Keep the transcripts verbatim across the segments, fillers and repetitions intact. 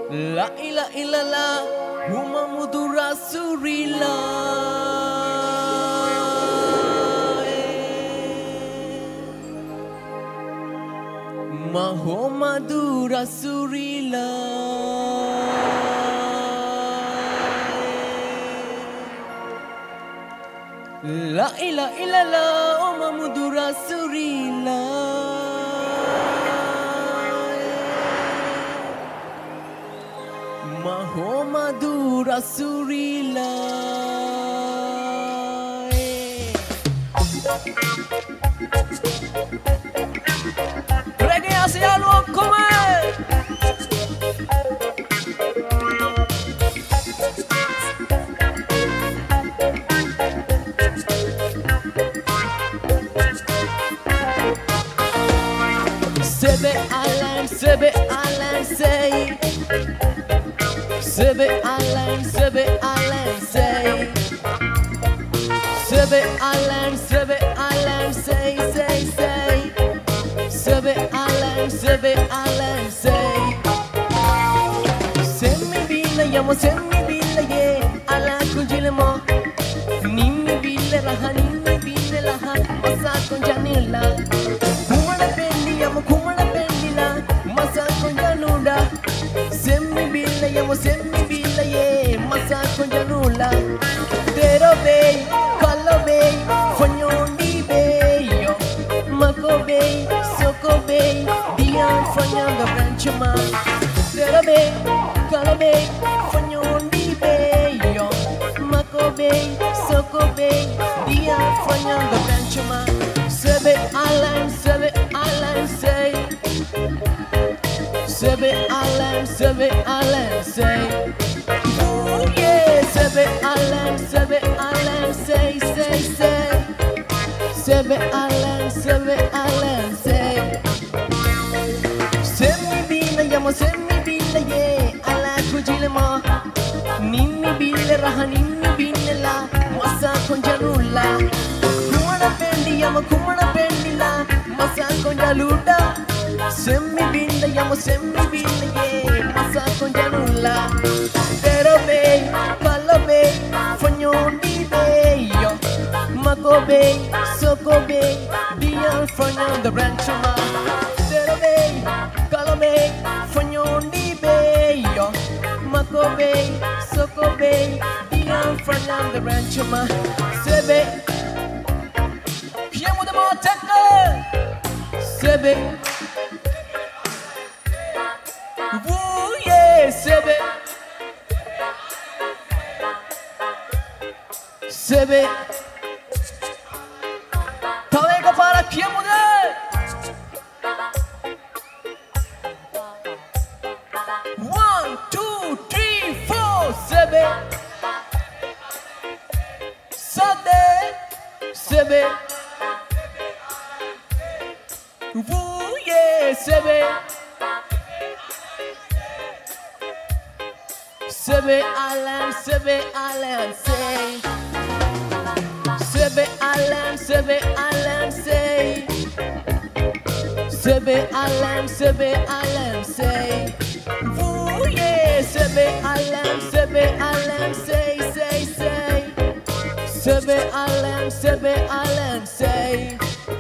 La ila ila la Muhammadu Rasulullah Muhammadu Rasulullah La ila ila la Muhammadu Rasulullah Muhammadu Rasulullah Reggae asialo come Sebe alam sebe alam say Sebe alam, sebe alam, say Sebe alam, sebe alam, say, say, say Sebe alam, sebe alam, say Semi bila yamo, semi bila ye Ala kujilamo Nimi bila raha, nimi bila raha Masa konjanila Kumala pendi yamo, kumala pendi la Masa konjanuda Semi bila yamo, semi bila ye Masa konjanula Tero bay, kalo bay Fanyondi bay yo Mako bay, soko bay Diyan fanyanga branchuma Tero bay, kalo bay Fanyondi bay yo Mako bay, soko bay Diyan fanyanga branchuma Sebe alam, sebe alam say Sebe alam, sebe alam, say Ooh yeah, sebe alam, sebe alam, say, say, say Sebe alam, sebe alam, say Semi bila yamo, semi bila ye Ala kujilamo Nimi bila raha, nimi bila la Masa konjanula Kumana pendi yamo, kumana pendi la Masa konjaluda Semi bila yamo, semi bila ye Masa konjanula Tero bay, kalo bay Fanyondi bay yo Mako bay, soko bay Diyan fanyanga branchuma Tero bay, kalo bay Fanyondi bay yo Mako bay, soko bay Diyan fanyanga branchuma Sebe Piemo de Moteca Sebe Woo yeah, Sebe Sebe Talega para Piemo de One, two, three, four Sebe Sade Sebe Woo yeah, Sebe Sebe alam, sebe alam, say Sebe alam, sebe alam, say Sebe alam, sebe alam, say Ooh yeah, sebe alam, sebe alam, say, say, say Sebe alam, sebe alam, say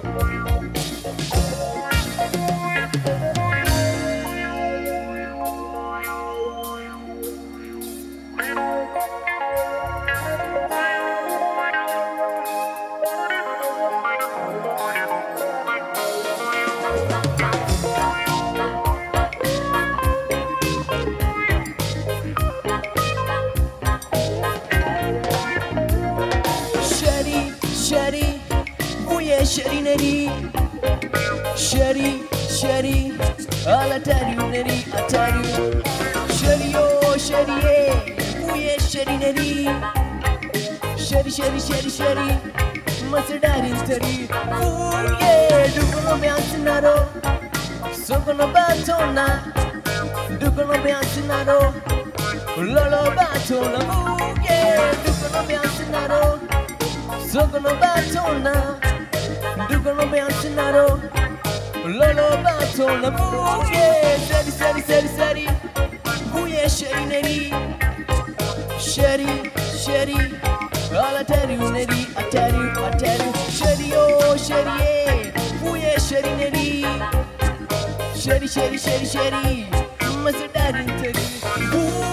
Shari, oh yeah, Shari Neri Shari, Shari, I'll tell you Neri, I'll tell you Shari, oh Shari, oh yeah, Shari Neri Shari, Shari, Shari, Shari, Masadari Stari Oh yeah, Dukono Biancinaro Sokono Batona Dukono Biancinaro Lolo Batona Oh yeah, Dukono Biancinaro Sokono batona, dukono biancinaro, lolo batona, buye, seri seri seri seri, buye Neri, Sherry, Sherry. All I tell you, Neri, I tell you, I tell you. Sherry, oh, Sherry, eh. Ooh, yeah, Sherry, Neri. Sherry, Sherry, Sherry, Sherry. Must have died in Teddy.